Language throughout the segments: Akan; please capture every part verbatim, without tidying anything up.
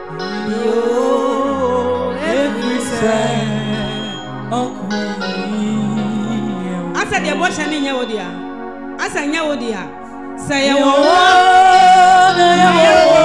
Yo, every side. Asa de bo shani nya wodi a. Asa nya wodi a. Say wo na ya wo.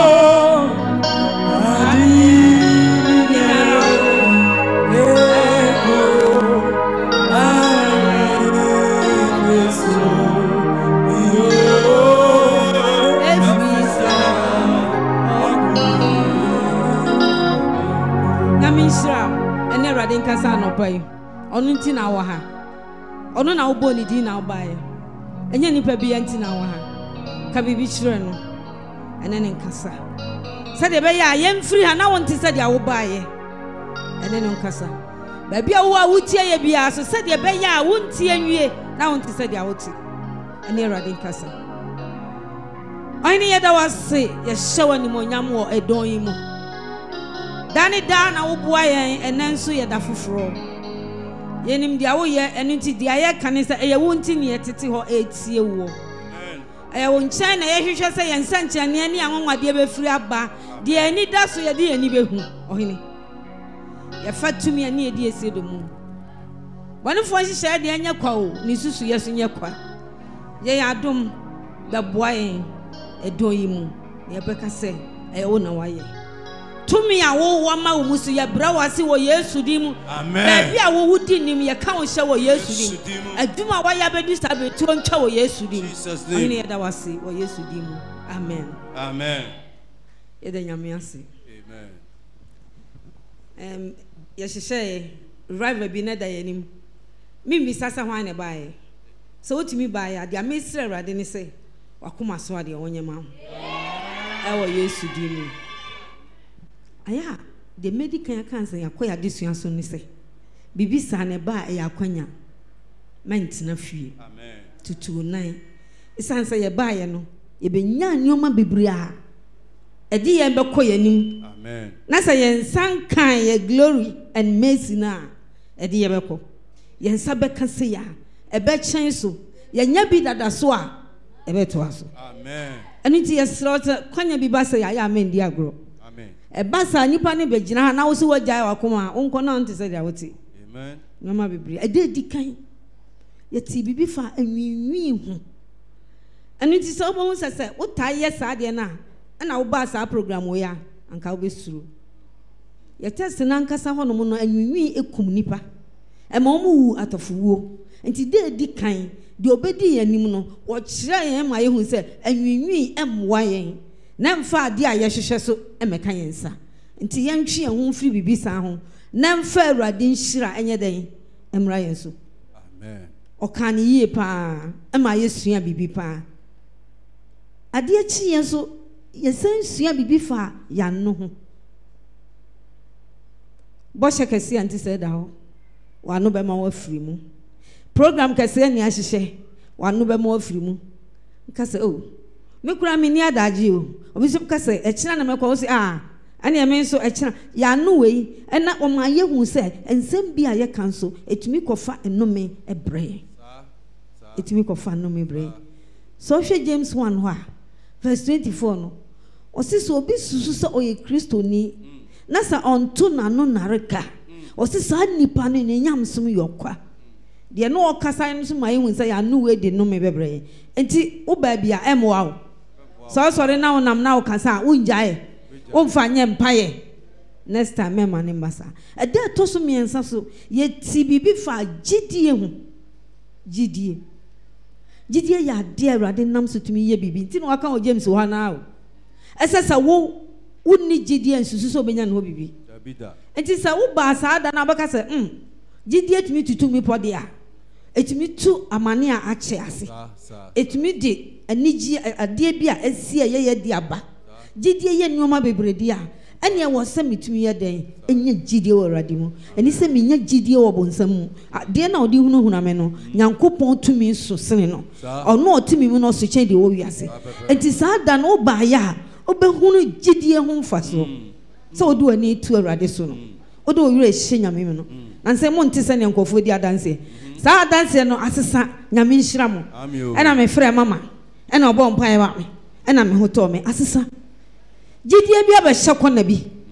Kasa no pai onu nti na wo ha onu na wo bo ni di na wo bae enye nipa bi nti na wo ha ka bibi chire no ene ne nkasa se de be ya ye mfiri ha na wo nti se de wo bae ene ne nkasa ba bia wo a wutie ye bia so se de be ya wo nti anwie na wo nti se de wo ti ene Awurade nkasa oyini ye da wase ye hyewa ni monyam wo edon yi mu Dani da na wo boa yen enenso ye da foforo yenim dia wo ye enunti dia ye kanisa eye wo nti ne etete ho etie wo eye wo nchen na ye hwehwe se ye nsanche ne ani anwonwade be firi aba dia ani da so ye dia ani behu ohene ye fatumi ani ye dia ese do mu bone fo hihye dia nya kwa o ni susu ye so nya kwa ye ya dom da boa yen edon yi mu ye beka se eye wo na wa ye Tumi a wo wa ma wo musu ya bra wase wo Yesu dim amen bia wo wudi nim ye ka wo hye wo Yesu dim aduma wa ya be disability wo ntwa wo Yesu dim oni ya da wase wo Yesu dim amen amen ye da nyame ase amen em ye hye rival bi na da yanim mimbi sasa hwan ne bae so wotimi bae a dia mesre Awurade ne se wakoma so ade wonyema e wo Yesu dim aya the medical cancer yakoya desua so ni se bibi sa ne ba ya kwanya mentina fie amen tutu nine isanse ye ba ye no ye benya nyoma bibiri a edi ye be koyanim amen na se ye nsan kan ye glory and mercy na edi ye be ko ye nsa be kase ya e be chen so ye nya bi dada so a e be to aso amen eniti ye slot kwanya bi ba se ya ya men di agro e basa nipa ne begina ha na wo se wagyae wakoma onko na nte se dia wote amen nyoma bibiri e de di kan ye ti bibi fa anwinwi hu anu ti so bo se se wo ta ye sa de na na wo ba sa program wo ya anka wo besuru ye test na nkasa ho no mo no anwinwi ekum nipa e ma mo wu atofuwo nti de di kan de obedi yanim no wo kire ye ma ye hu se anwinwi emwa yen na mfa ade a ye hwehwe so emeka yensa nti yentwe ho firi bibisa ho na mfa Awurade nhyira enye den emra yenso amen oka ne yie pa ema yesua bibi pa ade achi yenso yesen sua bibi fa ya no ho bo shekesi anti se da ho wa no be ma wa firi mu program kese ni ahyehe wa no be ma wa firi mu nka se oh me kura me ni adaji o obi so ka se e kira na me kwa o se ah ani e me so e kira ya no we e na o ma ye hu se ensem bi a ye kan so etumi kofa enome e bre etumi kofa enome bre so hwe James one ho a verse twenty-four no o se so obi susu so o ye Kristo ni na sa onto na no nareka o se sa nipa no ne nyamsom yokwa de no o kasa no so ma ye hu se ya no we de no me bebre enti wo ba bia emwa wo so sorry na wonam na wo kasa unjae wo mfa nye mpaye next time me mane mbasa e de to so miensa so ye ti bibi fa gidie hu gidie gidie ya de Awurade nam so tumi ye bibi nti no waka o James ho na wo esesa wo unni gidie nsusu so benya no bibi dabida enti sa wo ba sa da na baka se mm gidie tumi tutumi pode a etumi tu amane a ache ase etumi de anigi ade bia asie ye ye di aba gidie ye nyoma bebredi a ene wo se metumi ye den enye gidie wo Awurade mu eni se menya gidie wo bonsam mu ade na odi hunu hunu ame no Nyankopɔn tumi so sene no ono otumi mu no so chen de wo wiase enti sa da no ba ya obehunu gidie ho mfaso so odu ani tu Awurade so no odu owure hye nyame mu no nanse mo nte se ne nkofo di adanse sa adanse no asesa nyame nhyira mo ena me frɛ mama ena obo mpae wa me ena me hoto me asesa gidie bia ba hye kona bi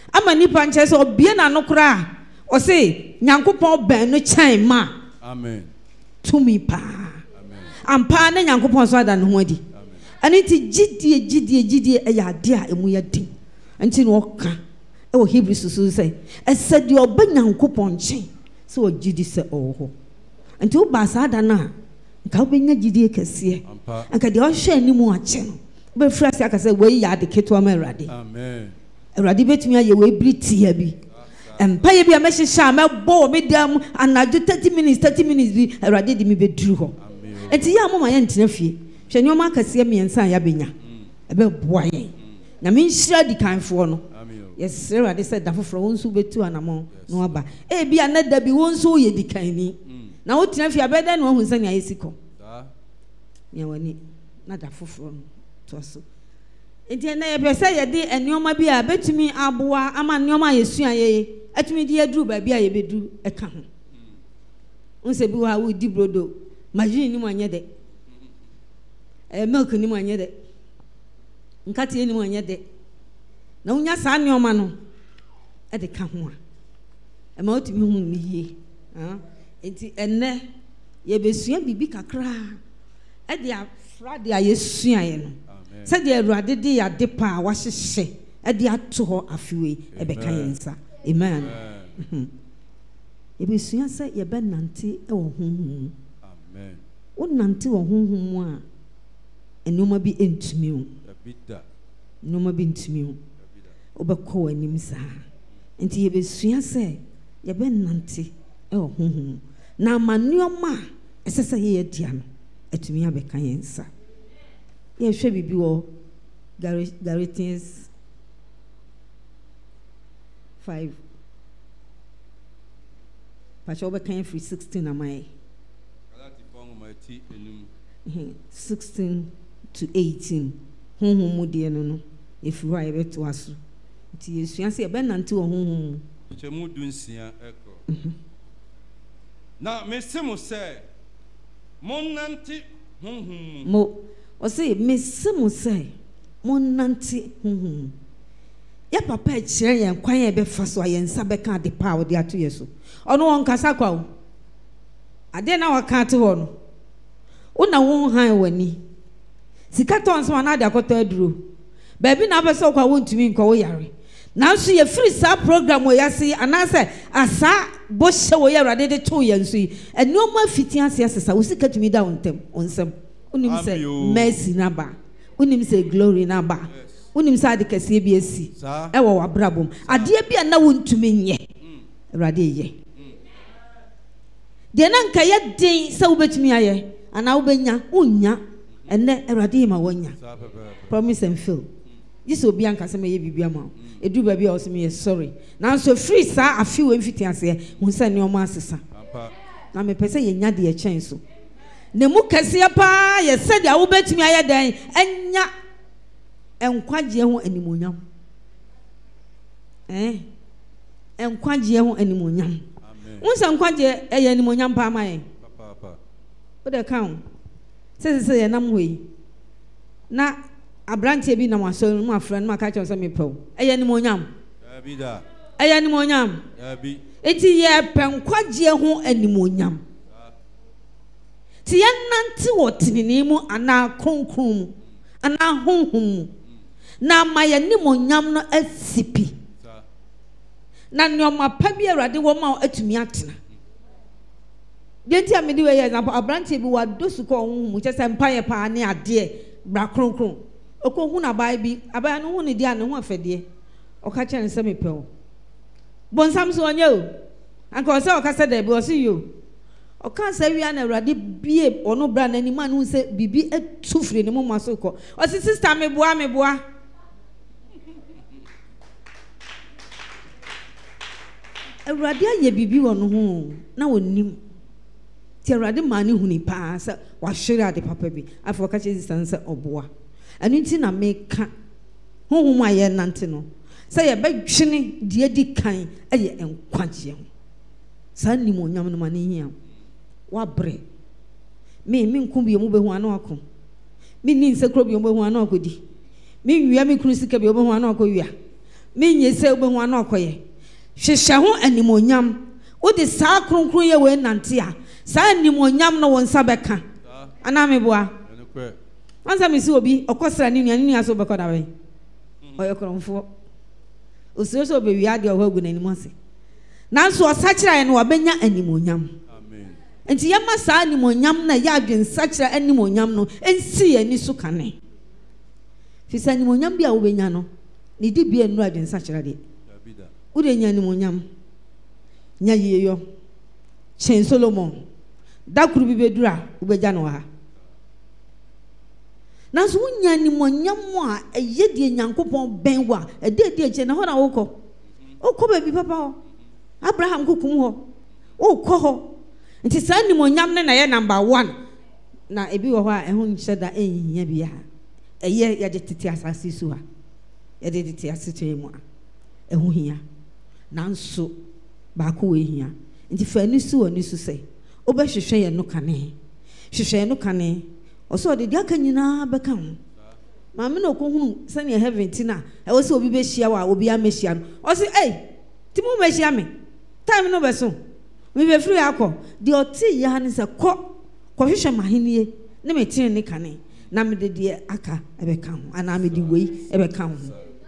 ama nipa nche so obie na no kra o se Nyankopon ben no chan ma amen to me pa amen ampa na Nyankopon so ada no ho adi ani ti gidie gidie gidie e ya ade a emu ya din anti no ka e wo Hebrews so say e said de oba Nyankopon chen so o gidi se o ho anti wo ba sa ada na ka obenya gidie kase anka de o hwe animu a che no be frase aka say we ya de keto ma Awurade amen Awurade betumi aye we briti ya bi empa ye bi a mehyehyɛ me bo me dam anadwo thirty minutes thirty minutes bi Awurade di me beduru ho enti ya mama ye ntena fie hwɛ nyoma akase miensa ya benya ebe boa ye na me nhyira di kanfo no yes Awurade sɛ da foforo won so betu anamo no aba e bi anada bi won so ye di kanni na wo tena fie abeda na wo hu sɛ ne ayesiko da ne wani na da foforo no to so enti na ye pese ye de enioma bi a betumi aboa ama enioma yesua ye atumi di aduru ba bi a ye bedu e ka ho unse bi wa wo di brodo majini ni mo anye de eh milk ni mo anye de nkate ni mo anye de na unya sa enioma no e de ka ho a e ma otumi hu ni ye ah enti enne ye besua bibi kakra e de afra de a yesua ye no said the Awurade de ya de pa wa hyehye e de ato ho afiwe e be kan yensa amen e be sua se ye be nante e wo honhom amen wo nante wo honhom a enoma bi entumi o abida enoma bi entumi o obekọ anim sa enti ye be sua se ye be nante e wo honhom na manuoma esese ye dia no etumi abeka yensa ye hwe bibi wo Galatians five pacho be kan free sixteen amai Galati pon ma ti enum sixteen to eighteen honhom mu de no no efi wa ye beto aso ti yesua se ye be nante wo honhom che mu dunsia eko na mesemo se mon nante honhom mo o say mesemo say mon nante honhom ya papa e kire yen kwan ye be fa so ayensa be kan de pa wo de ato yeso ono won kasa kwa wo ade na waka ate ho no una won han wani sika ton so na de akoto aduro ba bi na be so kwa won tumi nko wo yare na so ye free sa program wo yase anase asa bo hye wo yare ade de to yenso yi eno ma fiti ase asesa wo sika tumi da wontem onsem unim se mercy naba unim se glory naba unim se ade kase bi esi e wo wabrabom ade bia na wontumi nye Awurade ye de na nka ye den se wo betumi aye ana wo benya unya enne Awurade ma wonya promise and fail this obi anka se me ye bibia ma edu ba bia o se me sorry na so free sa afi we mfiti ase hu se ne o ma asesa na me pese ye nya de ye chen so ne mu kase pa ye se de wo betumi aye den enya enkwaje ho animonyam eh enkwaje ho animonyam amen unsa nkwaje eye animonyam pa mai papa papa o de kan se se ye nam hoyi na abrante bi na maso mu afra na ka che so me pew eye animonyam abi da eye animonyam abi eti ye penkwaje ho animonyam ti ye nante wo tinini mu ana kronkron mu ana honhom na ma ye nimonyam no asipi na nyoma pa bi Awurade wo ma atumi atena denti amedi we ye example abrante bi wa dosu ko honhom che se mpaye pa ne ade bra kronkron okohu na bai bi abaya no hu ne dia ne ho afede o ka che ne se mepew bonsam so onye o anka o se o ka se da bi o se yo o ka se wi na Awurade bie ono bra na ni man hu se bibi etufre ne mo maso ko o se sister me boa me boa Awurade aye bibi wo no ho na wonim ti Awurade ma ne huni pa se wa hwere ade papa bi afọ ka che sister se oboa anu nti na me ka honhom aye nante no se ye bedwene de adi kan aye enkwaje ho sa nimonyam no ma ne hia wa bre me me nku bi mu behu ana akọ me ni nsekro bi mu behu ana akọ di me nwia me kuru sika bi mu behu ana akọ wia me nye se obehu ana okoye hwehwe ho animonyam wo de saa kronkron ye we nante a saa animonyam no won sa beka ana me boa ansa me si obi okosra ni nua ni nua so beko da we oye kromfo osiro so be wiade o hagu na animu ase nanso osakira ye no wabenya animonyam amen enti yema saa animonyam na ya adwen sakira animonyam no ensi ye ni so kane fisa animonyam bia wo benya no ni di bia enu adwen sakira de wo de nya animonyam nya yeyo chen Solomon dakuru bi bedura wo beja no ha nanso wonya animonyam a eye de nyankopon ben wa e de de che na ho na wo ko wo ba bi papa ho Abraham kukum ho wo ko ho nti saa animonyam ne na ye number one na ebi wo ho a ehun hyeda enyinya bia eye ye de tete asase su ha ye de tete asete mu a ehun hia nanso ba ko we hia nti fa ni su oni su se oba hwehwe ye no kane hwehwe no kane oso de dia kanyina beka ho ma me no ko hunu se ne heaven ti na e wo se obi be hia wa obi amehia no o se eh ti mu mehia me time no be so me be free akọ de oti ya ne se kọ kọ hwehwe mahenie ne me tin ne kane na me de de aka e beka ho ana me de wei e beka ho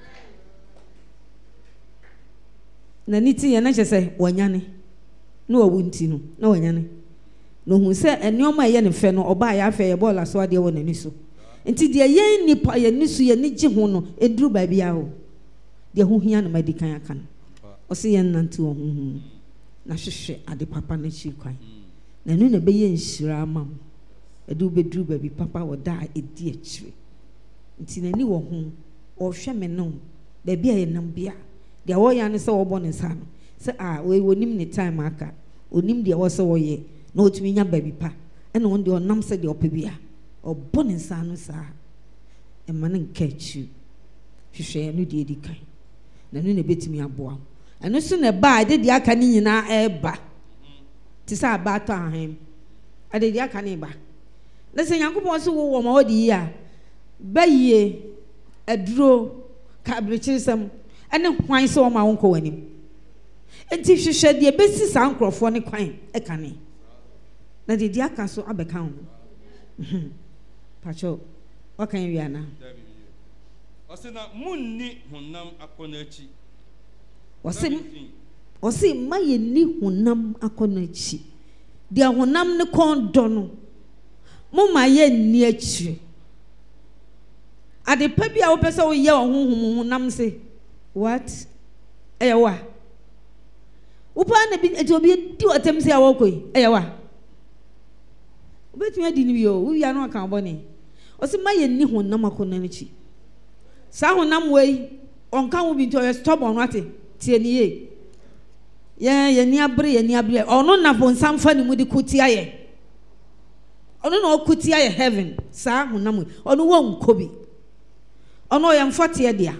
na niti ye na chese wanyane no wawunti no na wanyane no hu se enioma ye ne fe no oba ya fe ye bola so ade wo nani so nti de ye nipa ye nisu ye ni gi ho no eduru ba bia ho de ho hia na madikan aka no o se ye nante wo hu na hwehwe ade papa na chi kwan na nu na be ye nhira ama edu be duru ba bi papa wo da edi akire nti nani wo ho o hwe me no ba bia ye nam bia de wo ya ne se wo bo ne sa no se ah we wonim ne time aka onim de wo se wo ye na otumi nya ba bi pa ene won de onam se de opebia obo ne sa no sa e man nkachu hwehwe no de edi kan na no na betumi aboa eno so na ba de de aka ni nyina e ba ti sa ba to ahem ade de aka ni ba na se yankopon so wo wo ma odi ya ba yie aduro ka brechirsam ene hwan so ma won ko wanim enti hwehwe de besi sa nkrofo ne kwan e kane na de de aka so abeka ho pacho wakan wi ana osina munni honam akonachi osim osim maye ni honam akonachi de honam ne kon do no mo maye ni achi ade pa bia wo pese wo ye honhom honam se what eya wa wo pa na bi eti obi di otem se awo koi eya wa obetumi adi ni bi o wo ya no aka bone osim maye ni honam akonachi sa honam wei onka wo bi nto ye stop on ate tie ni ye ye ye ni abre ye ni abre ono na bonsam fa ni mu di kutia ye ono na okutia ye heaven sa honam ono wo nkobi ono ye mfote dia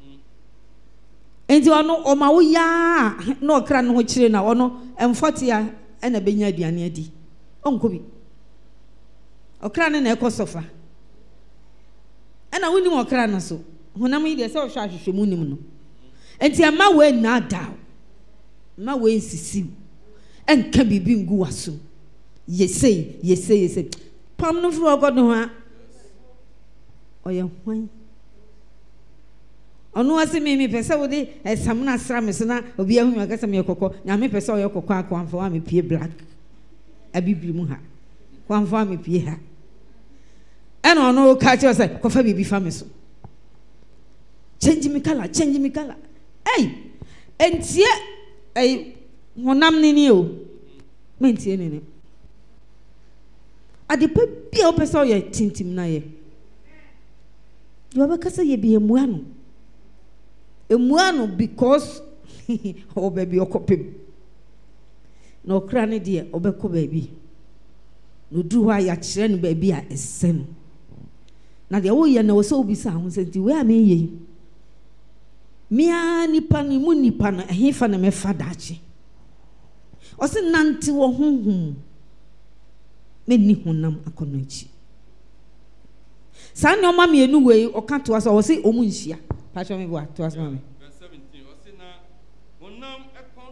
enti ono o ma wo ya na okra no ho kire na ono mfote ya e na benya aduane adi onkobi okra ne na ekosofa e na woni mo okra no so honam yi de se o hwa hwehwe mu nim no enti ama we na da ma we nsisi enka bibi ngu waso yesei yesei yesei pam no fro ogodo ha oye hwan onu wase me me pese wo de esam na sra me so na obi ahu me akasa me kokko nya me pese oye kokko akwanfo wa me pie black abibiri mu ha kwanfo wa me pie ha ena onu ka che se kofa bibi fa me so change me color change me color hey entie ay honam ni ni o mentie ni ni ade pa bia o pese oye tintim na ye yo ba kasa ye bi emu ano emu ano because o baby okopem no kra ne de obekọ baby no du wa ya kire no baby a ese no na de wo ye na wo so obi sa ho senti we a me ye mia nipa ni mu nipa na ehefa na me fada chi o se nante wo honhom me ni honam akono chi sa ne o ma me enu we o ka to asa o se o mu nhia pa cho me bo to asa me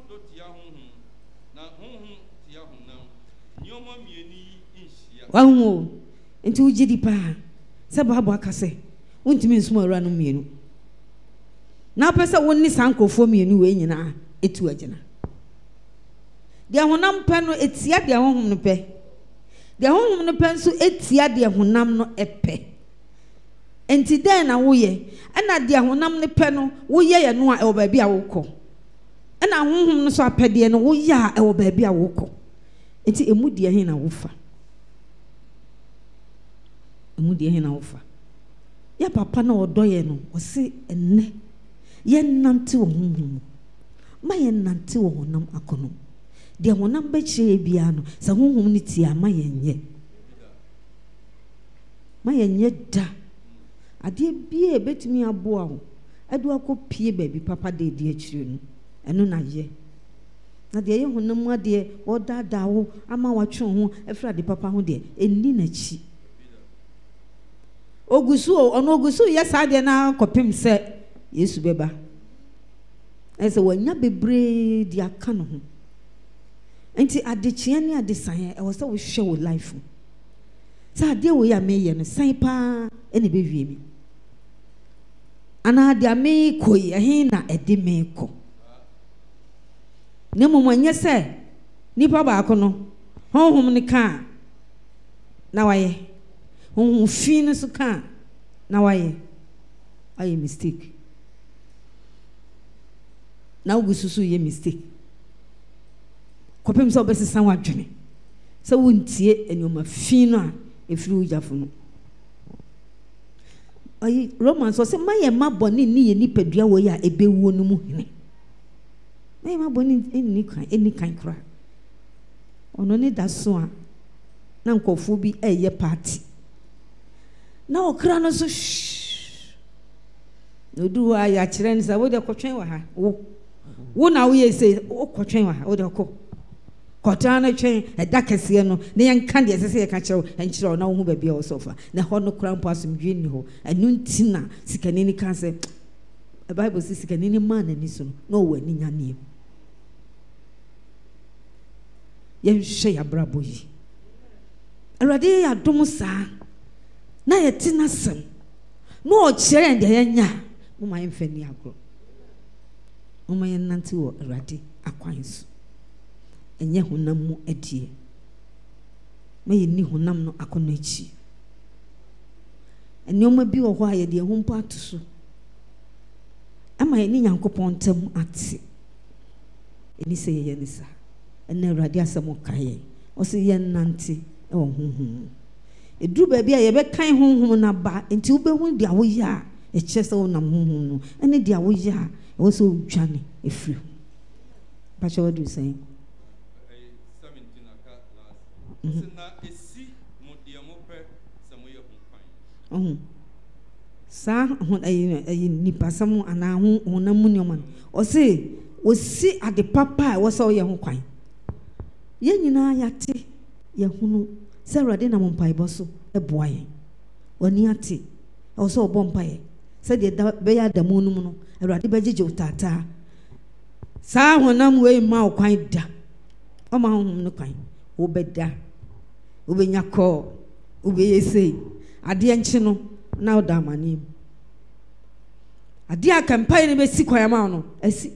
do tia honhom na honhom tia honam nyoma mieni inhia wahu enti wo gidi pa se babo akase wontimi nsuma awura no mienu na pesa wonni sankofo mienu we nyina etu agina dia honam pe no etia dia honhom no pe dia honhom no pe nso etia dia honam no epe enti den na wo ye ana dia honam no pe no wo ye ye no a e wo ba bia wo kɔ ana honhom no so apede no wo ya e wo ba bia wo kɔ enti emu dia hin na wo fa emu dia hin na wo fa ya papa na odo ye no o se enne ye nante wo honhom ma ye nante wo honam akono dia honam ba chire bia no sa honhom ni tia ma ye nye ma ye nye da ade bia betumi aboa wo adu akopie baabi papa de de achire no eno na ye na de ye honam ade wo dada wo ama watwe ho efra de papa ho de enni na chi ogusu ono ogusu ye sa de na kopem se Yesu beba ese wanya bebre di aka no ho enti adechia ne adesan e wo se wo hwe wo life sa de wo ya meye no san pa ene be wie mi ana de ame koi ehin na ede me ko ne momanye se nipa ba ko no honhom ne ka na waye honhom fi ne so ka na waye ayi mistake na ugususu ye mistake kopem so be sesan wadwene so wontie enoma fi no a efiri ujafo no ayi Romans so se maye maboni ni ye nipadua wo ya ebewuo no mu hene maye maboni eni kan eni kan kra ono ne daso a na nkofo bi eye party na okra no so no du wa ya kire nsa wo de kotwen wa ha wo wo na wo ye se wo kotwen wa wo de ko kotana twen eda kese no ne yanka de sese ye ka kire en kire na wo hu ba bia wo sofa na ho no krampo asomdwe ni ho enu ntina sikanini kan se the Bible says sikanini man ani so no wo ani nya ne ye hwe ya brabo yi awrade ya dom sa na ye tina sem no o kire de ye nya mo ma yemfani agro mo ma yenante wo awrade akwan so enye honam mu adie ma ye ni honam no akono achi enioma bi wo ho aye de ho mpa atoso ama ye ni Nyankopon tam ate eni se ye ni sa ena awrade asem kaye o se ye nante e wo honhom eduru ba bia ye be kan honhom na ba enti wo be hu dia wo ya e chese wo nam honhom no ene dia wo ya e wo so dwane efiri ba che what do you say seventeen aka last na esi mo dia mo pe se mo ye ho kwan oh sa hon ayi ayi nipa sam ana ho honam ni oman o se o si ade papa wo se wo ye ho kwan ye nyina yate ye hunu se awrade na mo mpai boso e boa ye oni ate o se obo mpai se de be ya da mu no awrade be jeje utata sa honam we ma o kwan da o ma honum no kwan wo be da wo be nyako wo be yese ade enchi no na o da manim ade akampai ne be si kwan ma no asi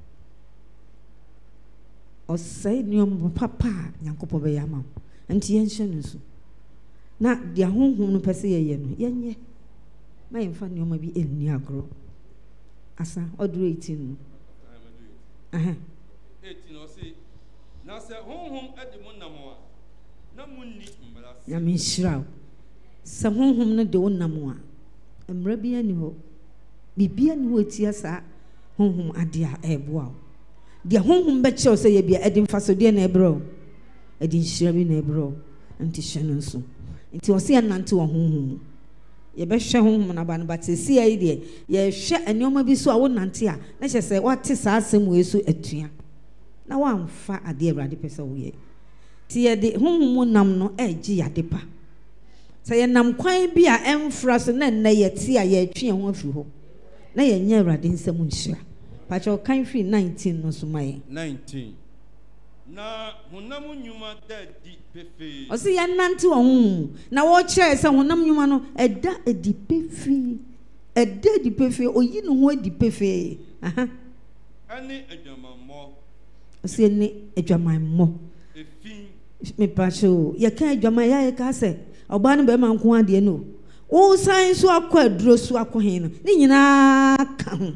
o sai niom papa Nyankopɔ be ya ma nti yenhye no so na dia honhom no pese ye ye no yenye ma yemfa niom bi enni agro asa oduro eighteen no aha eighteen o se na se honhom ade mo namwa na munni mbara ya min shiraw se honhom no de wo namwa mra bi ani ho bibia ni ho tia sa honhom ade a eboa de honhom be chew se ye bia ade mfasode na ebro ade nhira bi na ebro anti hye nso nti o se ya nante wo honhom ye be hwe honhom na ba no batesi ayi de ye hwe anioma bi so a wo nante a na hye se wate sa asem we so atua na wamfa ade awrade pese wo ye ti ye de honhom nam no agi yade pa se ye nam kwan bi a emfra so na na ye ti a ye atwe ho afiri ho na ye nya awrade nsem nhira pacho kan free nineteen no so mai nineteen na honam nyuma da di pefe o se ya nante wo na wo kire se honam nyuma no eda edi pefe eda di pefe oyi no ho edi pefe aha ani adwamammo o se ni adwamammo efin me pacho ya kan adwama ya ya ka se oba no be ma nko ade no wo san so akọ aduro so akọ hen no ni nyina ka ho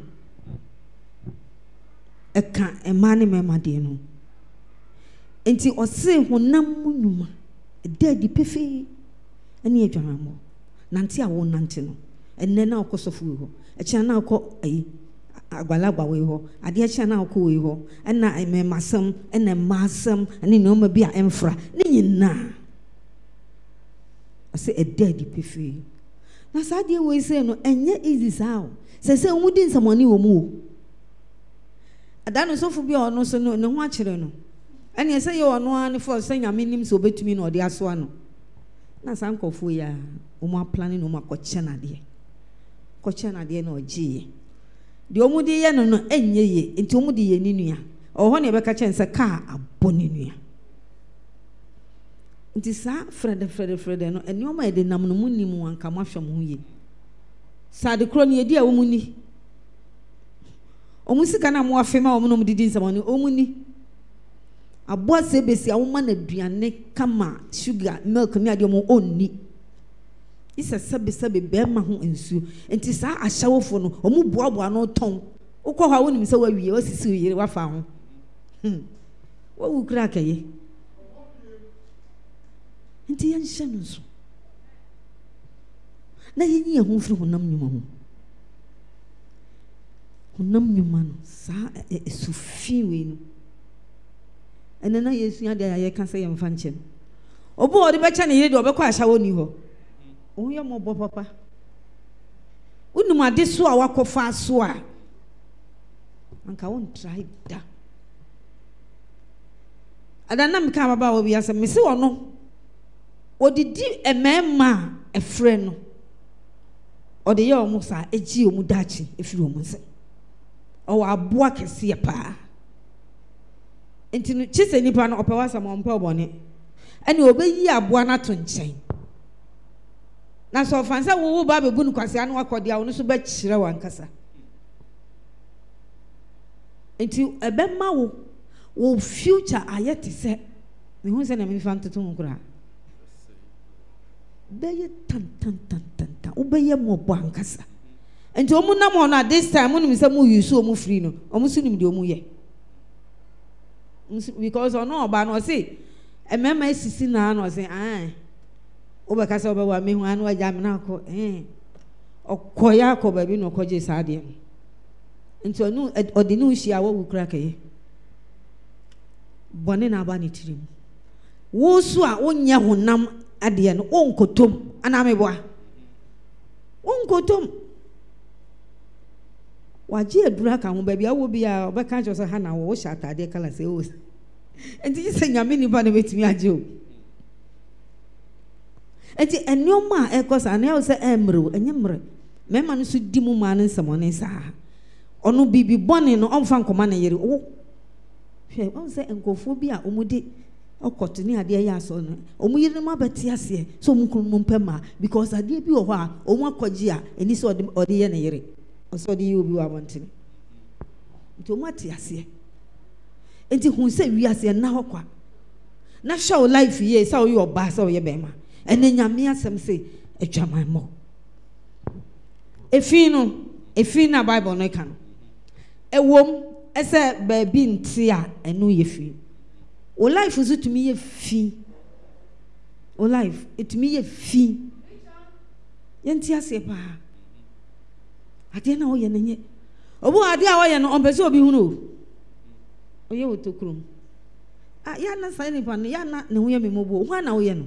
e ka e ma ne me ma de no enti o se honam nyuma de di pefe ani adwamammo nante a wo nante no enne na okosofu ho e kya na akọ ayi agbalagba we ho ade kya na akọ we ho na me masam na masam ani no ma bi a emfra ni nyina ase e de di pefe na sadie we say no enye easy sao se se omu di nsamoni wo mu adano sofu bi ono so no ne ho akere no ene se ye ono an for se nyame nim so betumi no de aso ano na sankofu ya omu planning no makoche na de koche na de na ogie de omu di ye no no enye ye enti omu di ye ni nua oho ne be ka chen se ka aboni nua nti sa frede frede frede no eni oma ede nam no munni mu anka mahwem ho ye sa de kro ne edi a wo munni omu sika na mo afema omu no mudidi nsamani omu ni abo se besi a wo ma na duane kama sugar milk ne ade omu onni isa sabe sabe be ma ho ensu nti sa ahyawofo no omu boaboa no ton ukọ ha wonim se wawie wasisi yire wafa ho hm wo wukra kaye nti yan hyanu so na yenyi ho firi honam nyuma ho honam nyuma no sa esufi we no ene na yesu ya de ya ka se yemfa nkyem obo odi be cha ne yire de obekọ ahyawo ni ho o ye mo bo papa unum ade so a wakofa so a anka won try da adana me ka baba wo bi asa me se wono odidi emema efre no ode ye omo sa eji omu dachi efiri omu nse o wa aboa kese ye pa enti no chise nipa no opewa sa mo mpa obone ene obeyi aboa na to nchen na so fansa wo wo ba be bunu kwase anu akode a wo no so be kire wankasa enti ebema wo wo future ayete se me hu se na me fa ntoto nkura beye tan tan tan tan tan ubeye mo bankasa enti omu na mo na this time unu mi se mo yusu omu free no omu sunim de omu ye because ono oba no say emema esisi na no say ah oba kasa oba wa me hu anu aja me na ko eh okoya ko ba bi no koje saade enti onu odinu hia wo wukra kaye bone na ba ni tirim wo so a wonya honam ade no onkotom ana meboa onkotom waje adura ka ho ba bia wo bia obeka jo so ha na wo sha atade kala se o enti se nyame ni ba na betimi aje o enti enioma ekosa na o se emre enye mre mema no so di mu ma no nsamone sa ono bibi bone no omfa nkoma na yere wo hwe o se enkofo bi a omudi okotini ade ya so no omu yire ma beti ase so omu kunu mpema because ade bi wo ho a omu akoji a eni so ode ode ye na yire o so ode ye obi wa montini nti omu ati ase enti hu se wi ase na hokwa na show life ye sa o yo ba sa o ye bema ene nyame asem se adwaman mo efi no efi na bible no kan ewom ese ba bi nti a enu ye fi o life is to me ye fi o life it me ye fi yenti ase pa ade na o ye nenye obu ade a o ye no on pese obi hu no o ye otokrum ah ya na sai ni pa ya na ne hu ye memobo hu na o ye no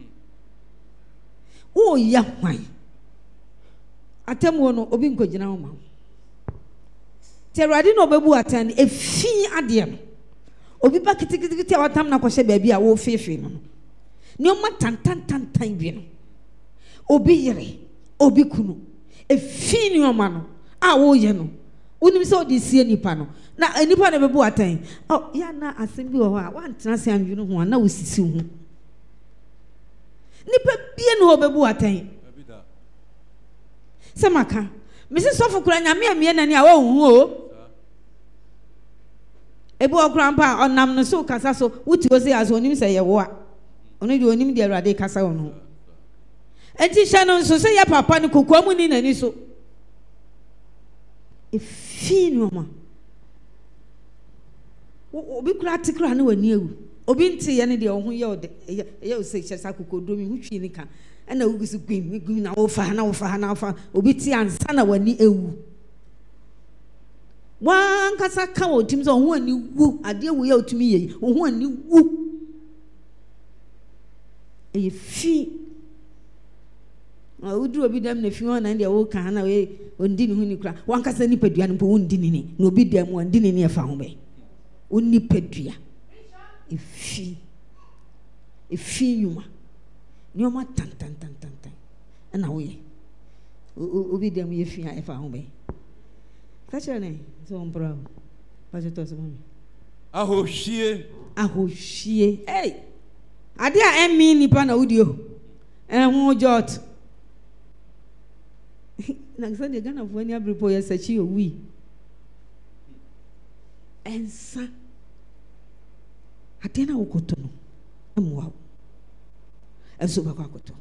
o ya hwan atemo no obi nkogina ho ma terade no obebu atan efi ade no obi ba kitikiti awatam na kwhye baabi a wo fefe no ne o ma tan tan tan tan bi no obi yire obi kunu efi ni o ma no a wo ye no Unim so di sie nipa no. Na nipa na bebu atan. Oh, ya na asem bi wo ho a wan tena se anwunu ho na wosisi ho. Nipa bie no bebu atan. Semaka. Misi sofo kura nyame amie nani a wo hu o. Ebu okura mpa onam no so kasa so wuti wo se aso onim se ye wo a. Ono di onim di Awurade kasa wo no. Enti hye no so se ya papa ni kokwa mu ni nani so. Efi no ma. Obi kura tikra na wani ewu. Obi nti ye ne de ohun ye ode ye o se hyesa kokodomi hu twi ni ka. Ana ugusu gwim gwim na wo fa na wo fa na wo fa obi ti ansa na wani ewu. Wan kasa ka wo tim so ho ani wu ade wu ye otumi ye ho ani wu. E fi Udru obi dem na fi won na ndia wo kan na we ondi ni hu ni kura wan kasa ni padua ni po ondi ni ni na obi dem ondi ni ni e fa ho be onni padua e fi e fi nyuma ni o ma tan tan tan tan tan na wo ye obi dem ye fi e fa ho be ka chere ne so on bra pa je to so mo ahohie ahohie hey ade a emi ni pa na udio eh hu jot na gsa de gana fo ni abripo ye sachi owi ensa ade na wokoto no emwa enso ba kwakoto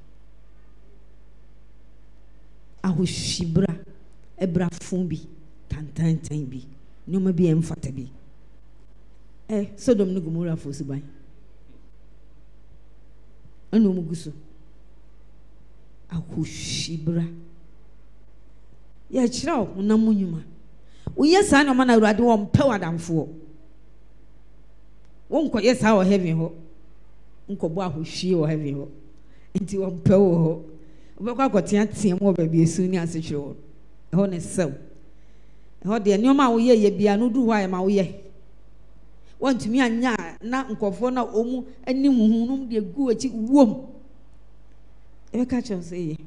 ahohibra ebra fumbi tantantan bi nyoma bi emfata bi eh Sodom ne Gomora fo siban anu muguso ahohibra ya chira na munyuma uye sa na mana Awurade wo mpe wadamfo wo nko yesa wo heaven ho nko bo ahohwie wo heaven ho enti wo mpe wo ho obekwa akotia tiam wo ba bi esu ni asechire wo ho ne sew ho de nyoma wo ye ye bia no du ho aye ma wo ye wontumi anya na nkofo na omu ani huhunum de gu achi wom ebeka chonse ye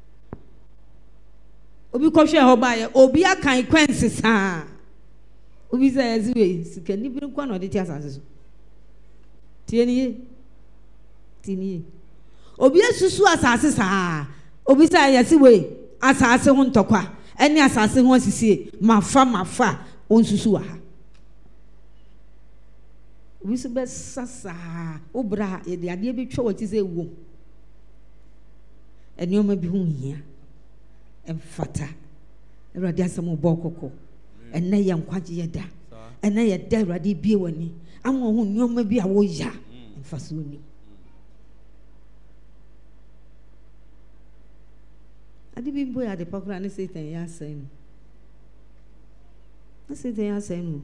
obi kohwe ho bae obi akan kwense saa obi za yaziwe sika ni bi kwa na odeti asase so tieni tieni obi asusu asase saa obi za yaziwe asase ho ntokwa eni asase ho asisi mafa mafa onsusu wa ha obi so be sasa obra ye de ade bi twa wati ze wo eni o ma bi hu hia emfata Awurade asem bo kokko enne ye nkwaje ye da enne ye da Awurade bie wani amwo hu nyoma bi a wo ya emfaso ni ade bi mbo ya de pakura ne Satan ya sen na Satan ya sen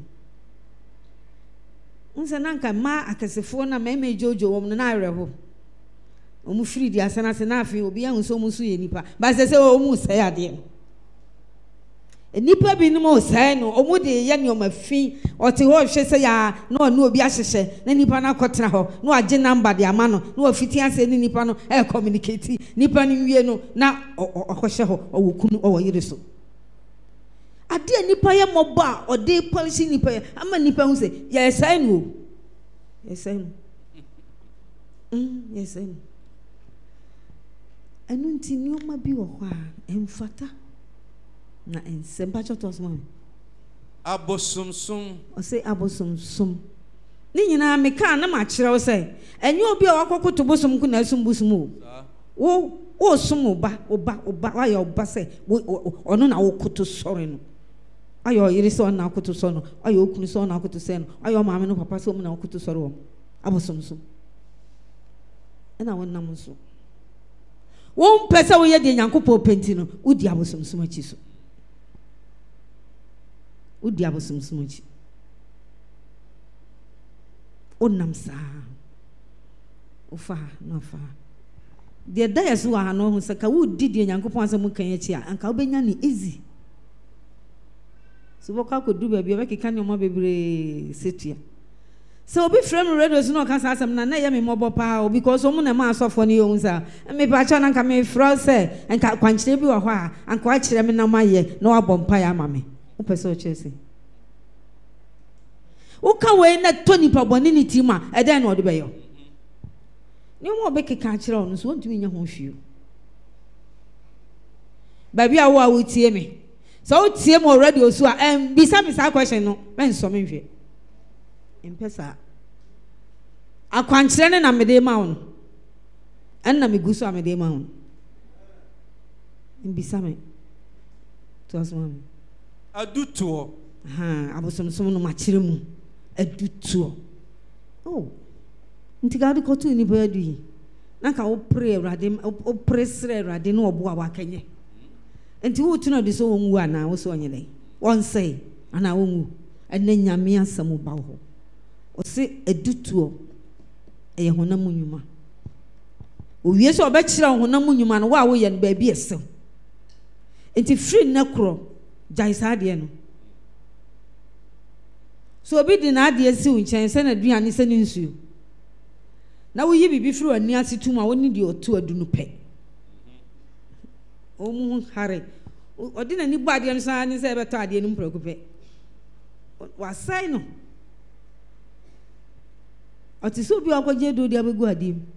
unsa nanka ma akasefo na meme jojo wom na areho omu free di asana se na afi obi ahun so mu so ye nipa ba se se omu sai ade nipa bi no mo sai no omu de ye ne omafi ote ho hwe se ya na onu obi ahyehye na nipa na kotena ho na age number de ama no na ofiti ase ni nipa no e communicate nipa ni wie no na okohye ho owokunu owoyire so ade nipa ye mobo a ode policy nipa ama nipa hu se ye sai no ye sai no mm ye sai no enu nti nyoma bi wo ho a emfata na ensempa chotos mo abosomsom o say abosomsom ni nyina me ka na ma kire wo say enye obi a wakokoto bosom ku na asum busum o wo wo sum oba oba oba wa ya oba say ono na wo koto sori no ayo yiri so na koto so no ayo okunu so na koto se no ayo maame no papa so mo na koto sori wo abosomsom ena wonnam so won pesa wo ye de Nyankopɔ penti no udi abosomsom achi so udi abosomsom achi onam sa ofa no fa de da yeso wa no hu saka wo di de Nyankopɔ asem kan achi a anka obenya ni easy so boka ko du ba bi obekeka ne mo bebre setua so obi frame radio so no kan sa asem na na ye me mobo pa because omu na ma asofo ne yo nsa me pa cha na nka me fro se nka kwankyere bi wo ho a anka wa kyere me na maye na wa bompa ya ma me wo pese o chese wo ka we na toni pa boni ni ti ma e den no de beyo ni mo be keka kire ono so ntumi nya ho hwio baby a wo a wo tie me so wo tie me already osu a em bisa me sa question no men so me hwe impesa akwankire ne na me de ma wo en na me guso a me de ma wo mbisa me to asma aduto ha abosomsom no ma kire mu aduto oh ntigadu ko tu ni ba adu yi na ka wo pray Awurade wo pray sre Awurade no obo a wakanye enti wo tuna de so wonwu ana wo so onyele won say ana wonwu enne nyame asam ba ho o se aduto eye honam nyuma o wie so oba kira honam nyuma no wa wo ye no ba bi esem enti free na kro jai sa de no so obi di na ade asi unchen se na duane se ni nsuo na wo yi bibi firi ani ase tuma woni di otu adunu pe o mu hare odi na ni bo ade no sa ni se beto ade no mprako pe wa sai no oti so bi akwaje do di abegu ade mu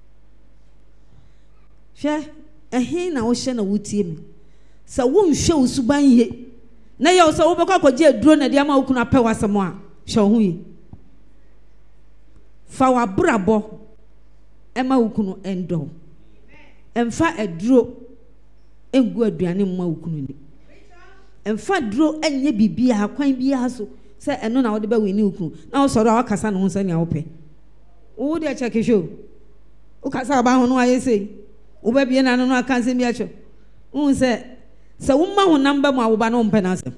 hwe ehin na wo hye na wotie mi sa wo nhwe usuban ye na ye so wo bekọ akwaje aduro na de ama wo kuna pe wasemo a hwe ho ye fa wa brabo ema wukunu endo emfa aduro engu aduane mma wukunu ni emfa duro enye bibia akwan bia so se eno na wo de ba weni wukunu na wo soro akasa no nsa ni a wo pe wo de check show wo kasa ba ho no aye sei wo ba bia na no aka nsem bia cho wo se se wo ma ho namba mu a wo ba no mpe na asem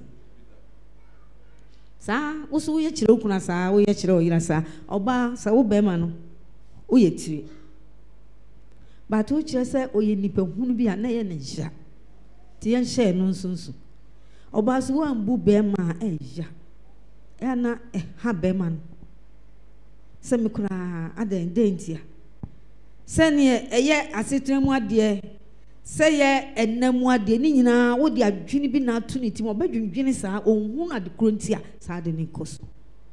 sa wo so wo ye kire wukunu sa wo ye kire o yira sa oba sa wo be ma no wo ye tire but wo kire se oye nipa hunu bi na ye ne nja ti ye hye no nsonso oba so wo ambu be ma eja e na e ha be ma no se me kura aden dentia se ne eye asetremu ade se ye enamu ade ni nyina wo de adwini bi na ato ni tim obadwindwini saa onhu na de krontia saa de ne koso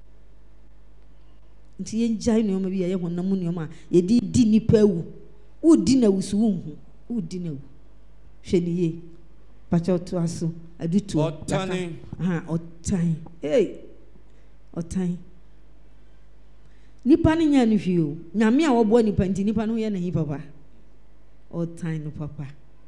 nti ye njai no ma bi ye honam no ma ye di di nipa wu udi na wusu wu udi na wu hweli ye pacho to aso adutu otani ha otan hey otan nipa ni nya no hwio nyame a wo bo nipa nti nipa no ye na hi papa otan no papa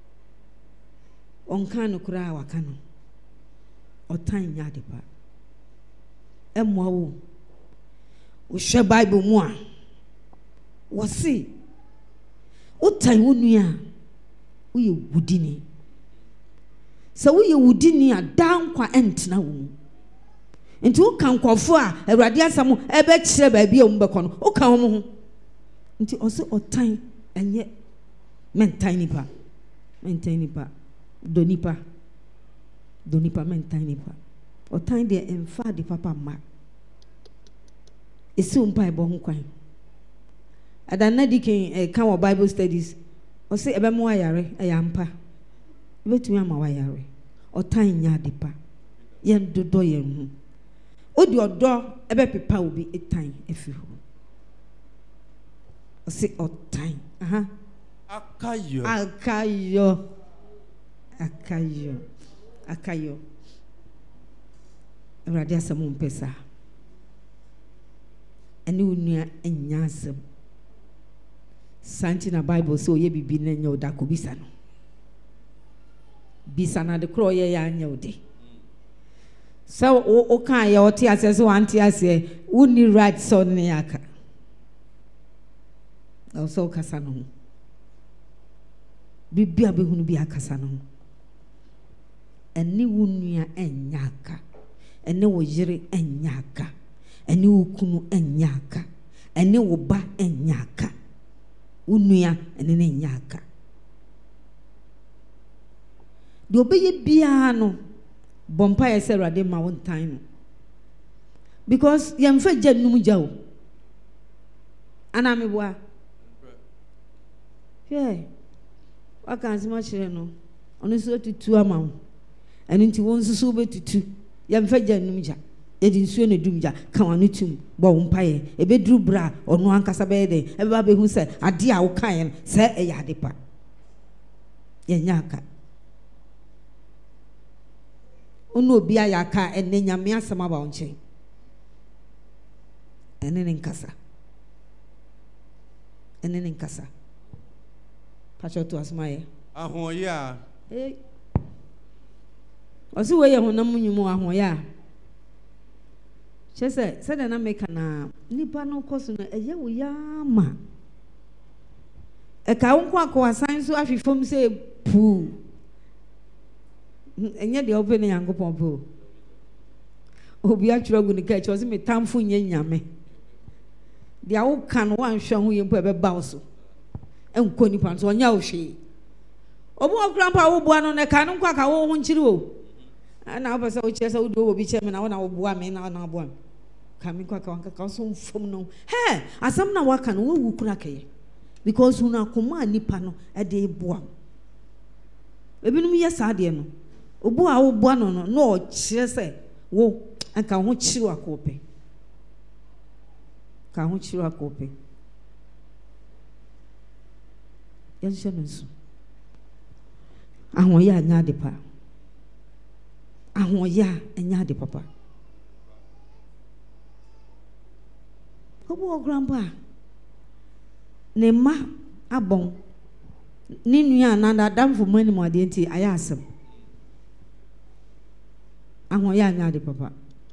onka no kura waka no otan nya de pa emwa wo wo hwe bible mu a wo si otan wo nua wo ye wudini so wo ye wudini a dankwa entena wo nti wo kan kwofo a Awurade asam e be kire ba bia wo mbekọ no wo kan wo ho nti o se otan enye mentan nipa mentan nipa donipa donipa mentan nipa otan de emfa de papa ma esi umpa ebo ho kwan adanna dikin e kan wo Bible studies o se ebe mo ayare e ya mpa betumi ama wa yare otan nya de pa yen dodo yen hu odi odo ebe pepa obi etan efi ho o se otan aha akayo akayo akayo akayo Awurade asem mpesa ene unua enya asem santi na Bible so ye bibi na nya oda ko bisa no bisa na de kro ye ya nya ode so o o kan ye oti ase so anti ase uni right so ne aka o so kasa no bibia be hunu bi akasa no ene wunua enya aka ene wo yire enya aka ene wo kunu enya aka ene wo ba enya aka unua ene ne enya aka de obeye bia no bompa ye se Awurade ma won tan no because ye mfa gyanum gyawo ana me boa yeah waka ansima kire no ono so tutu ama wo ene nti won susu be tutu yɛmfa gya num gya yɛde nsuo ne dum gya ka wano tum bɔ wo mpaeɛ ɛbɛduru bra ɔno ankasa bɛyɛ den ɛbɛba bɛhu sɛ ade a wokaeɛ no sɛ ɛyɛ ade pa yɛnyɛ aka ono obi ayɛ aka ɛnɛ nyame asɛm aba wo nkyɛn ɛne ne nkasa ɛne ne nkasa pakyɛ to asɛm ayɛ ahoɔyɛ a ɔsi wei yɛ honam nnwom ahoɔyɛ a kyɛ sɛ sɛdeɛ na meka na nipa no kɔ so no ɛyɛ wo yaa ma ɛka wo nkɔ akɔwasan so ahwe fam sɛ puu ɛnyɛ deɛ wopɛ ne Nyankopɔn pɛ o obi atwerɛ gu ne ka akyi ɔse metamfo nyɛ nyame deɛ woka no woanhwɛ ho yɛ mpo ɛbɛba wo so ɛnkɔ nipa no so ɔnyɛ wo hwee ɔbo ɔkora mpo a woboa no no ɛka no nkɔ aka wo ho nkyiri o ana wopɛ sɛ wokyerɛ sɛ wode wɔ bi kyerɛ me na wona woboa me na wona woboa me ka me nkɔ aka wankaka wo so mfam no hɛ asɛm na waka no woawu kora kɛyɛ because hunu akoma a nipa no ɛde boa ebinom yɛ saa deɛ no obo a woboa no no na ɔkyerɛ sɛ wo anka ho kyiri wakɔpɛ ka ho kyiri wakɔpɛ yɛnhyɛ no nso ahoɔyɛ a nyɛ ade pa ahoɔyɛ a ɛnyɛ ade papa obo ɔgrampo a ne ma abɔn ne nua ananda adamfo mu anim adeɛ nti ayɛ asɛm ahoɔyɛ a nyɛ ade papa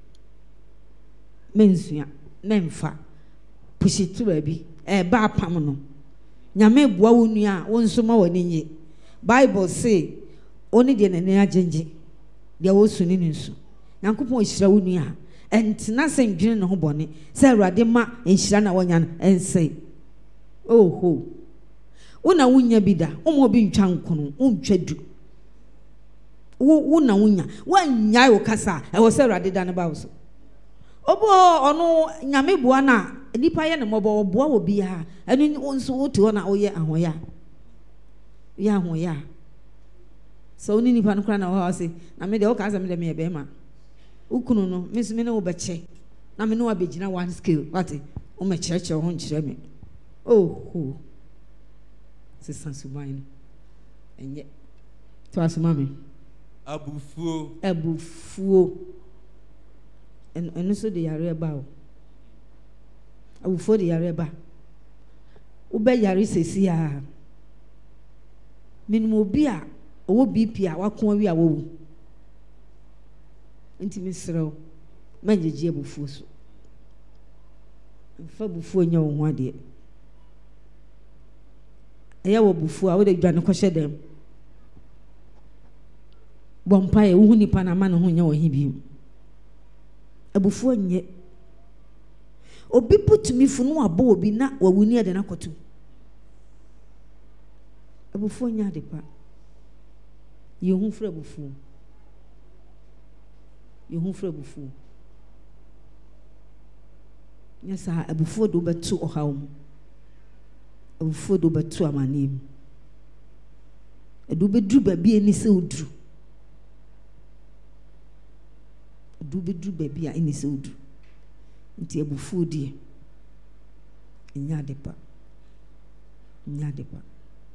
mensua memfa pushi to baabi ɛba apam no nyame boa wo nua a wo nso ma w'ani nye Bible say oni deɛ n'ani agyengye deɛ wɔsu ne ne nso Nyankopɔn hyira wo nua a ɛntena sɛ ndwene ne ho bɔne sɛ Awurade ma nhyira na wɔnya no ɛnsɛ oho wo na wonya bi da wo mo bi ntwa nkono wo ntwa du wo wo na wonya wanya wo kasa ɛwɔ sɛ Awurade da ne ba wo so obo ɔno nyame boa na nipa yɛ ne mɔbɔ boa wo bia ɛno nso wo te hɔ na woyɛ ahoya yɛ ahoya so oni nipa no kra na wo ha se na me de wo ka asɛm de me yɛ bɛma ukunu no me so me ne wo bɛkyɛ na me ne wo abɛgyina one scale wate wo me kyerɛkyerɛ ho nkyerɛ me oh ho sisa suban no ɛnyɛ to asoma me abufuo abufuo en eno so de yare ba o abufuo de yare ba wo bɛ yare sesi a minimo bi a owo B P a wako awi a wo nti mesrew manjeje abufuo so mfa abufuo nya wo ho ade ɛyɛ wo abufuo a wo de dwane kɔhyɛ dem bompae wo hu nipa na ma ne ho nya wo hi bi abufuo nye obi putumi funu abo obi na wawuni ade na kotu abufuo nya de pa yehu fra abufuo yehu fra abufuo nyasa abufuo do betu ohaw mu abufuo do betu amanim edu bedru ba bi eni se odru edu bedru ba bi a eni se odru nti abufuo die nya de pa nya de pa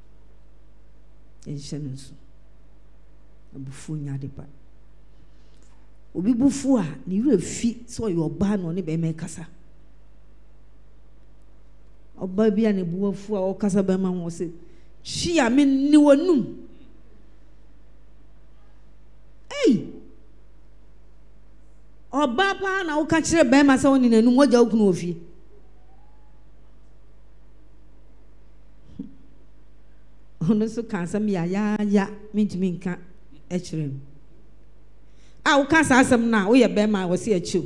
enhyɛnso abufuo nya de pa obi bufuo a ne yure fi so yɛ ɔba no ne bɛmɛ kasa ɔba bi a ne buafuo a ɔkasa bɛma ho se hwia me ni wonum ei ɔba pa na woka kyerɛ bɛma sɛ woni nanum wagya wokunu ofie ono so ka asɛm ya ya ya mentumi nka ɛkyerɛ m a woka sa asɛm na woyɛ bɛma wɔ se akyiw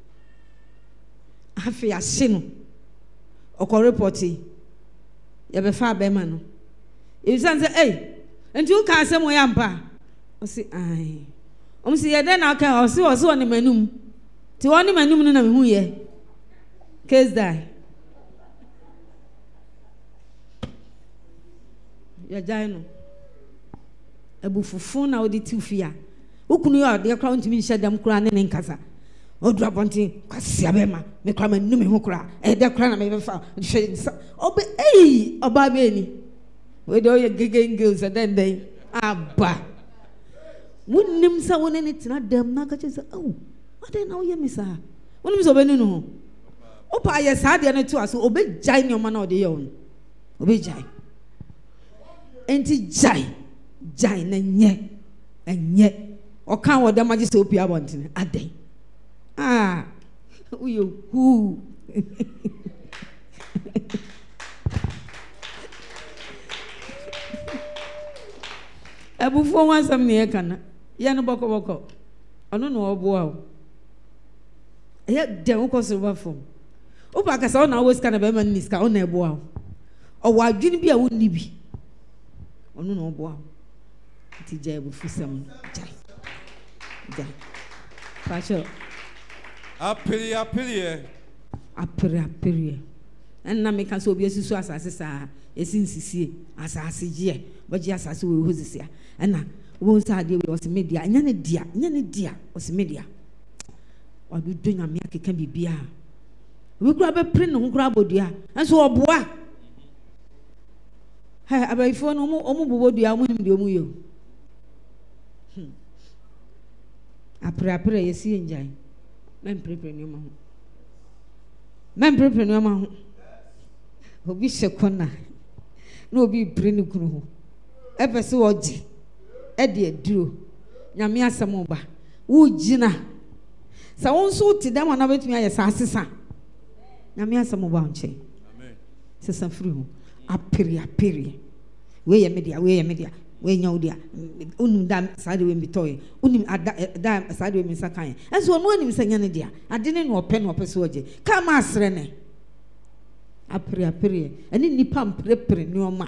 afi ahye no ɔkɔ reporti yɛbɛfa bɛma no ebisan sɛ ei enti woka asɛm wɔ yɛ ampa ɔse ai ɔmo se yɛdɛ na aka ɔse ɔse wɔ ne manum ti wɔ ne manum no na mehu yɛ case die yɛgyae no abufufu na wode ti fia ukunu ya de kra ntimi hye dem kra ne ne nkasa odura bontin kwasia be ma me kra ma numi ho kra e de kra na me be fa hwe obe ei oba be ni we do ye gegenge so den den aba wonnim sa woni ne tena dem na ka che se oh ade na wo ye misa wonnim so be ni no opa ye sa de ne to aso obe jai ne o ma na o de ye on obe jai enti jai jai na nye enye o kan wo dem agi se opi abontin ade ah uyo hu abufo wansam ne ye kana ye no boko boko ono no obo a ye de wo koso ba fom o ba ka sa na wo ska na be man niska o na ebo a o wa adwini bi a wo ni bi ono no obo a ti je abufu sam jai jai pasho apiri apiri apiri apiri en na me kan so obi asisu asase sa esinsisie asase je boje asase we hozisia na wo sa de we os media nya ne dia nya ne dia os media wadu do nya me akeka bibia we kura be pre ne ho kura bodua enso oboa ha abaifo no mo omo bobodua mo nim de omo yo apre apre yesi njai men prepare ni ma ho men prepare ni ma ho obi shekona na obi pre ni kunu ho epese oji e de aduro nyame asem ba wo gina sa won so ti dem na betumi aye sa asesa nyame asem ba onche amen sesa firi ho apiri apiri we ye media we ye media we nya odia unum da sa de we mbitoy unim da sa de we msakan enso no anim sanya ne dia ade ne no ope no ope so oje ka ma asre ne apiri apiri eni nipa mprepre ni oma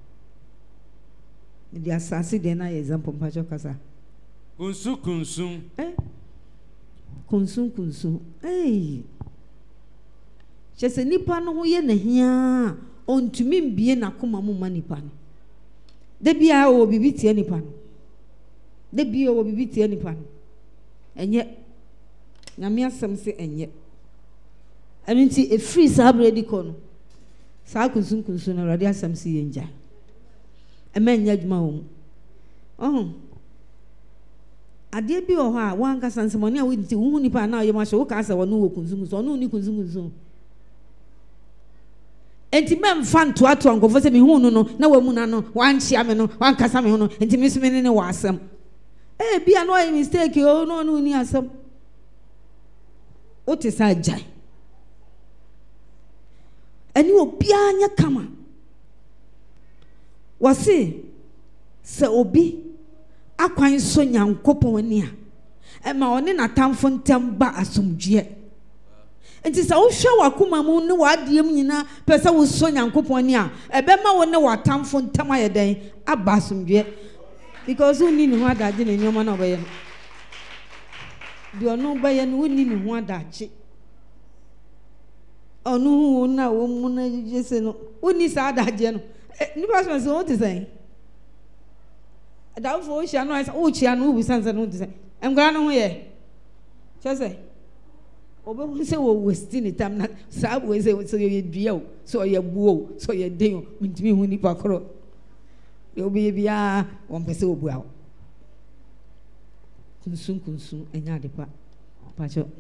the assassin de na example mpacho kasa kunsu kunsu eh kunsu kunsu eh chese nipa no ho ye na hia ontumi mbie na koma mu manipa no de bia o bibi tie nipa no de bia o bibi tie nipa no enye nyame asem se enye anunti e free sabredi ko no sa kunsu kunsu na radi asem se yenja emenya djuma wo oh ade bi o ha wan ka sansemoni a wo nti wo nipa na ye ma hye wo ka sa wo no wo kunsu kunsu no ni kunsu kunsu enti mem fan to ato ankofo se me hu no no na wa mu na no wan chia me no wan kasa me hu no enti me so me ne wa asem eh bia no ai mistake o no no ni asem o te sa jai eni obia nya kama wase se obi akwan so nyankopon ani a e ma one na tamfo ntem ba asomdue enti sa wo hwe wakoma mu ne wadiem nyina pese wo so nyankopon ani a e be ma wo ne watamfo ntem ayeden aba asomdue because uni ni ho adaje ne nyoma na obaye di ono baye no uni ni ho adaje onu hu na wo mu na jese no uni sa adaje no ni ba so so te say da fo hia no ai o chia no bu sansa no te say emgra no ho ye che say obe hu se wo westi ni tam na sa bo se so ye dua o so ye buo so ye den o mintimi hu ni pa kro e obi bia won pese obua kunsun kunsun enya de pa pa cho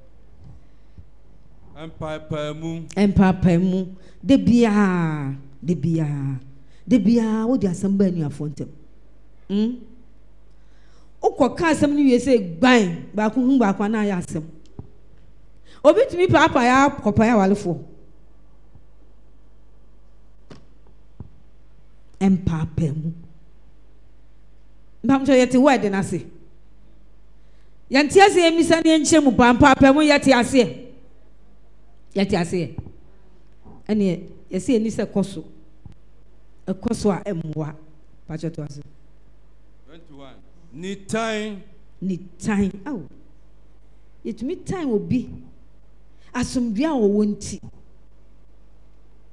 empapa mu empapa mu de bia de bia de bia wo di asamba anu afontem hm ukwoka asem ni wie se gban ba ku hu ba kwa na ya asem obitumi papa ya kopa ya walefo empapa mu mbam so yete word na se yanti ase emisa ne enche mu papa mu yete ase yete ase ene yesi eni se koso ekoso a emwa pacho to ase twenty-one ni time ni time aw yetumi time obi asomdua wo wonti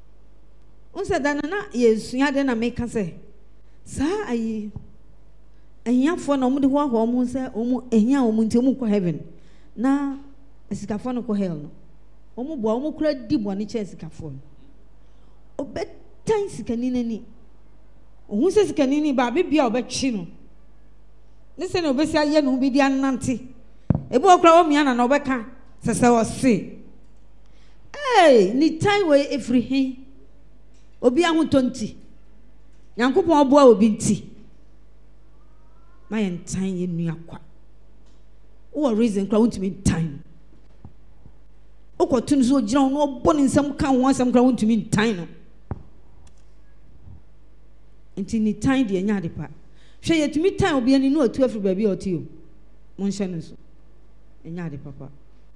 unsa dana na yesu ya de na meka se sa ayi ehiafo na omo de ho ho omo se omo ehia omo nti omo ko heaven na esikafo no ko hell no omo bo omo kura di bone che esikafo no obetan sikani nani ohun se sikani ni ba bibia obetwe no ne se na obesi aye no bi di anante ebi okura omi ana na obeka sese wo se eh ni time we every he obi ahotonti Yankopon oboa obi nti my entire new aqua. What reason crowd to me time? O cotton so drown or born in some count once some crowd to me time. Until the time the yard part. Shall yet to me time will be any no to every baby or two. One shannon so. And yard papa.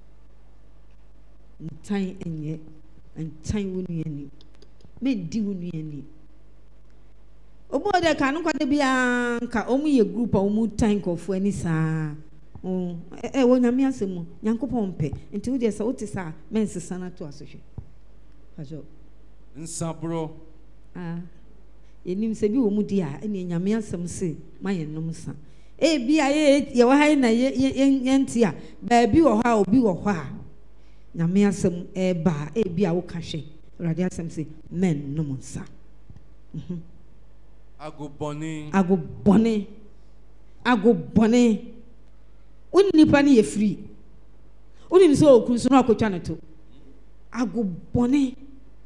Time and yet, and time when you need. Made do when you need. Obo de ka no kwade bia nka omu ye group omu tank of ani saa o e wo nyame asemu Yankopon pe nti wo de sa wote sa mensesa na to asohwe ajo nsabro ah enim se bi wo mu di a ene nyame asem se maye nom sa e bia ye ye wa hai na ye ye nti a ba bi wo ha obi wo ha nyame asem e ba e bia wo ka hwe radio asem se men nom sa mhm agobone agobone agobone uni pani ye free uni ni so okun so na akotwa ne to agobone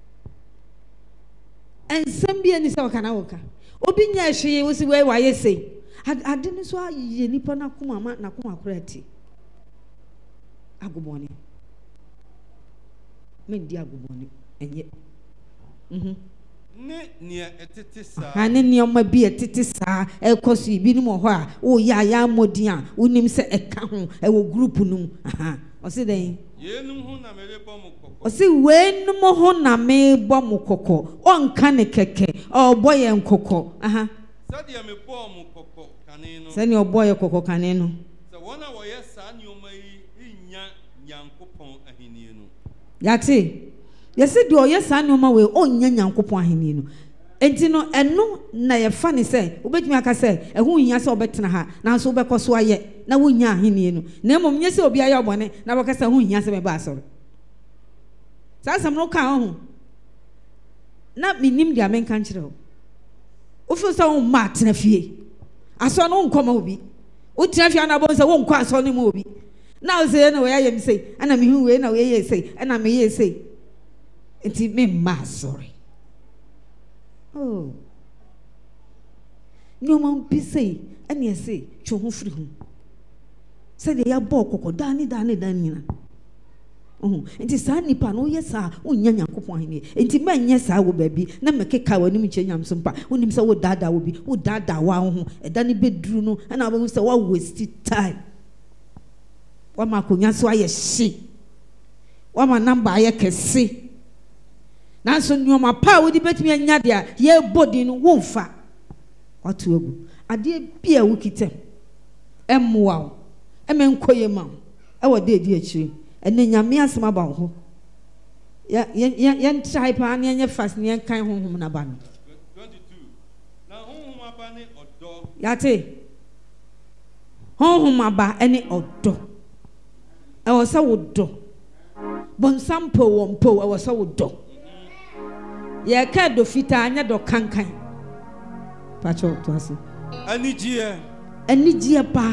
ensem bia ni se wakana woka obi nya hwe wo si we waye sei ade ni so aye nipa na kuma ma na kuma akorati agobone men di agobone enye mhm ne nia etete sa ane ne oma bi etete sa ekoso ibi ni mo ho a wo ya ya modin a wonim se eka ho e wo group num aha o se den yenum ho na mere bom kokko o se wenum ho na me bom kokko o nka ne keke o boye nkokko aha sadia me bom kokko kane no se ne o boye kokko kane no se wona wo ye sa ne oma yi nya Yankopon ahenie no yate yesi do ye sa nneoma we onnya Nyankopon aheni no enti no eno na ye fa ne se obetumi aka se ehu hia se obetena ha na so obekoso aye na wonya aheni no na emom nye se obi aye obone na bokasa hu hia se be ba asoro sa sam no ka ho na minim dia men kan kire ho ofu so wo ma tena fie aso no nkoma obi wo tena fie na bo se wo nkwa aso no mu obi na o se na we aye mi se ana mi hu we na we ye se ana me ye se enti me ma sorry oh no man bi sei ene sei twa ho firi ho se de ya bo kokko dani dani dani na oh enti sa nipa no ye sa onya Nyankopon ahene enti ma nye sa wo ba bi na mekeka wani mi chenya msompa onim se wo dada wo bi wo dada wa ho e dani beduru no na wo se wa waste time wa makonya so aye hye wa ma number aye kese nanso nyoma pa wo di betumi anya dia ye body no wo fa watu egu ade bia wo kitem emmoa wo emenkoye ma e wo de di akiri ene nyame asema ba ho ya ya ya ntrai pa ne anya fast ne kan honhom na ba no twenty-two na honhom aba ne odo yate honhom aba ene odo e wo sa wo do bonsampo wo mpo e wo sa wo do ye ka do fita anya do kankan pacho to ase anijie anijie pa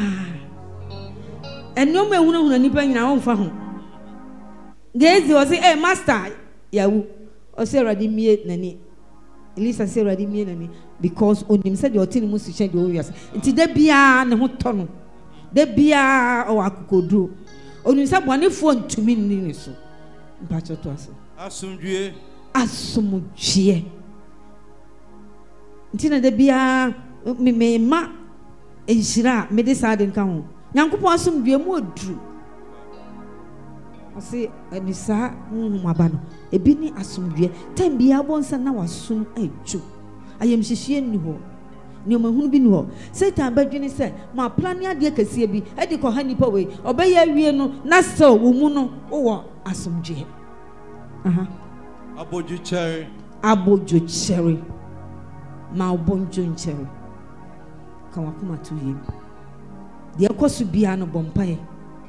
enoma ehuna huna nipa nyina won fa ho gezi o say eh master yawu o say ready mie nani Elisa say ready mie nani because onim say the otini mu siche de owiase nti da bia ne ho to no da bia o akokoduro onim say bone fo ntumi ni so pacho to ase asumdue asumdue ntina de bia me me ma enhira me de sa de nka ho Nyankopon asumdue mu oduru ose anisa honhom aba no ebi ni asumdue time bia bonsa na wasum adwo ayem hihie ni ho ni o mahunu bi ni ho Satan badwini se ma plan ade kase bi e de ko ha nipa we obeya wie no na se wo mu no wo asumdue aha aboju cherry aboju cherry ma obonjo cherry ka wakoma to yie de ekoso bia no bompae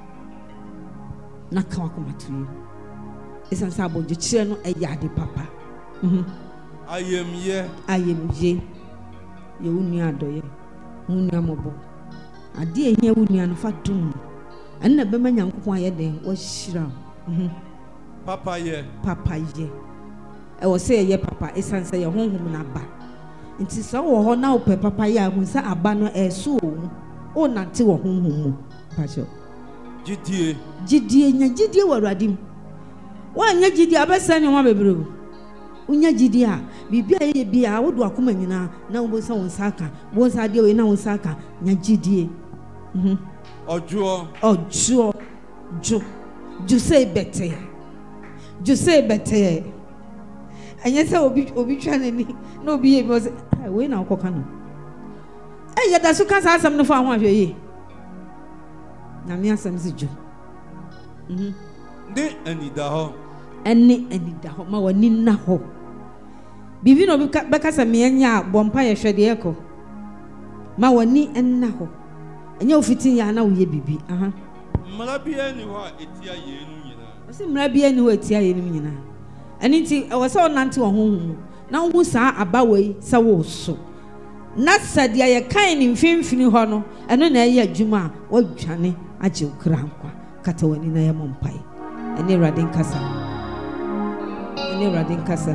na ka wakoma to yie esansa abonje kire no eyade papa mhm ayemye ayemye ye wunu adoye wunu amobo ade ehia wunu an fa dum anna bema nyankopon aye den wo hira mhm papa ye papa ye e wo se ye papa esansa ye honhom na ba nti so wo ho na wo pe papa ye ahun sa aba no eso o nante wo honhom mu pacho gidie gidie nya gidie waruadim wa nya gidie abesa ne ho bebreu unya gidie a bibia ye bia wo do akoma nyina na wo sa won saka wo sa de we na won saka nya gidie mhm ojo ojo jo jo say better jo say better anya say obi obi twa nani na obi ye bi say we na okoka no eh ya da so ka sa asam no fa ho ahwe ye na me asam si jo mhm de anida ho eni anida ho ma wani na ho bibi no be ka sa me anya bompa ye hwede eko ma wani enna ho enya ofitin ya na wo ye bibi aha mara bia ni ho etia ye nu nyina o se mara bia ni ho etia ye nu nyina eni ti e wo se onante wo honhom na wo sa abawai sa wo so na sadia ye kan ni mfimfini ho no eno na ye adwuma wo dwane agye okra nkwa kata wani na ye mompai eni radin kasa eni radin kasa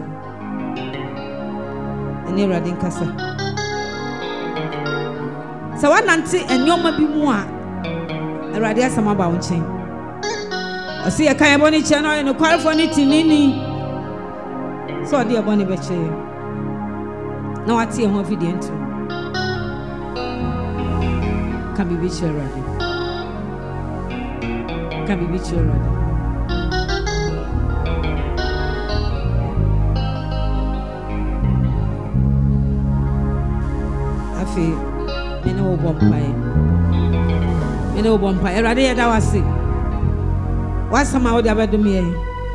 eni radin kasa sa wanante enyoma bi mu a awrade asama ba wo nchen o se ye kan ye boni che no ye no kwarfo ni tinini so de ye boni be che na wate ye ho afidie ntu ka bibi che awrade ka bibi che awrade afi mene wo bompai mene wo bompai erade ye da wase wasama wo de abedum ye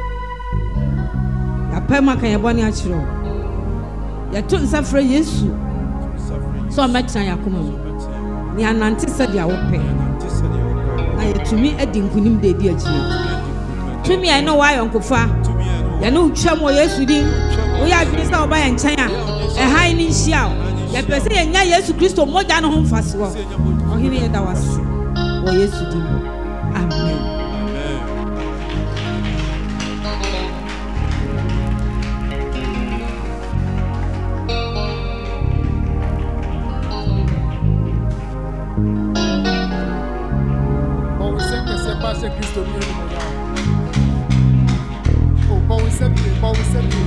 ya pema kan ye boni a chiro ya to nsafre Yesu so metra yakoma mu ni anante se dia wo pe na ye tumi adi nkunim de di agire tumi ai no wa yonkofa ya no twam wo Yesu din wo ya adwene sa wo ba ya nchen a e han ni nhia ya pese ye nya Yesu Kristo moja no ho mfase wo ohini ye da wase wo Yesu din amen. Cristo meu irmão. O bom e sempre, bom e sempre.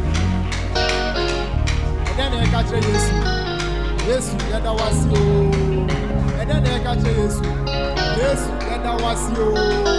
E daí é que Jesus, Jesus é da vazio. E daí é que Jesus, Jesus é da vazio.